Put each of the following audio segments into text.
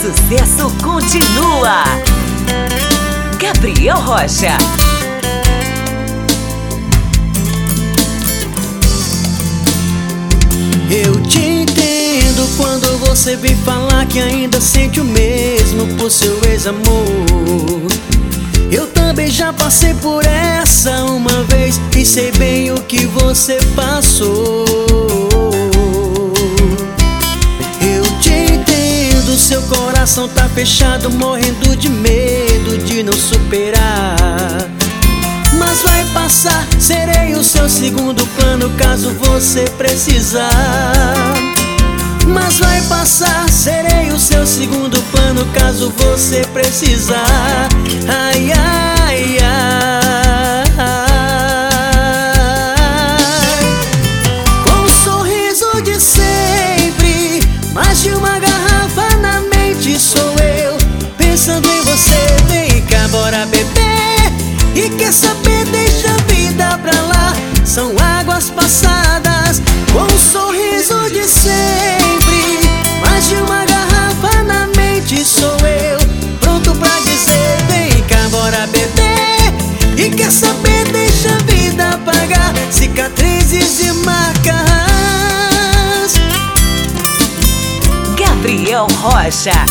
sucesso continua. Gabriel Rocha. Eu te entendo quando você vem falar que ainda sente o mesmo por seu ex-amor. Eu também já passei por essa uma vez e sei bem o que você passou. Eu te entendo, seu coração tá fechado, morrendo de medo de não superar. Mas vai passar, serei o seu segundo plano caso você precisar. Mas vai passar, serei o seu segundo plano caso você precisar. Ai, ai, ai. Com um sorriso de sempre, mais de uma garrafa na mente sou eu, pensando em você. Vem cá, bora beber. E quer saber, deixa a vida pra lá, são águas passadas. Com um sorriso de sempre, mais de uma garrafa na mente sou eu, pronto pra dizer, vem cá, bora beber. E quer saber, deixa a vida apagar cicatrizes e marcas. Gabriel Rocha.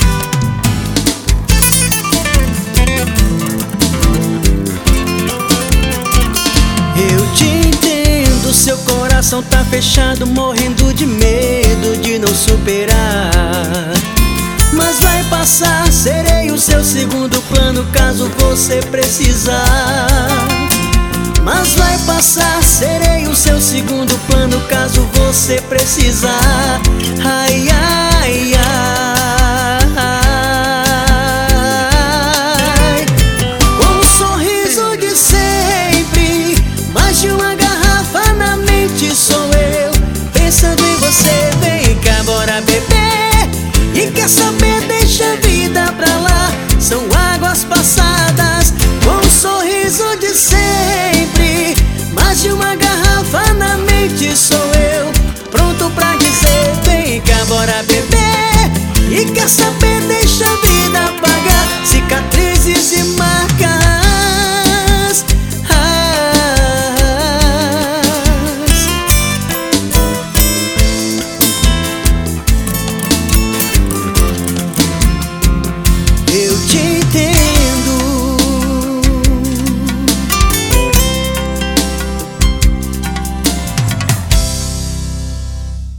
Eu te entendo, seu coração tá fechado, morrendo de medo de não superar. Mas vai passar, serei o seu segundo plano caso você precisar. Mas vai passar, serei o seu segundo plano caso você precisar. Ai, ai, ai. Com um sorriso de sempre, mais de uma garrafa na mente sou eu, pensando em você. Vem cá, bora beber. E quer saber, deixa a vida pra lá, são águas passadas. Com um sorriso de sempre, mais de uma garrafa na mente sou eu, pronto pra dizer, vem cá, bora beber. E quer saber,